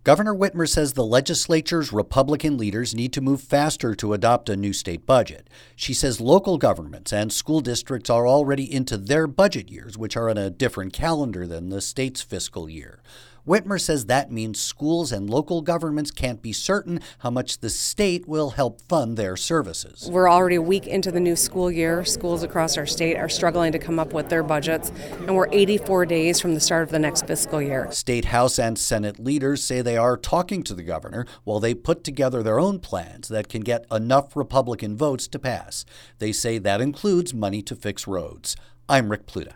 Governor Whitmer says the legislature's Republican leaders need to move faster to adopt a new state budget. She says local governments and school districts are already into their budget years, which are on a different calendar than the state's fiscal year. Whitmer says that means schools and local governments can't be certain how much the state will help fund their services. We're already a week into the new school year. Schools across our state are struggling to come up with their budgets, and we're 84 days from the start of the next fiscal year. State House and Senate leaders say they are talking to the governor while they put together their own plans that can get enough Republican votes to pass. They say that includes money to fix roads. I'm Rick Pluta.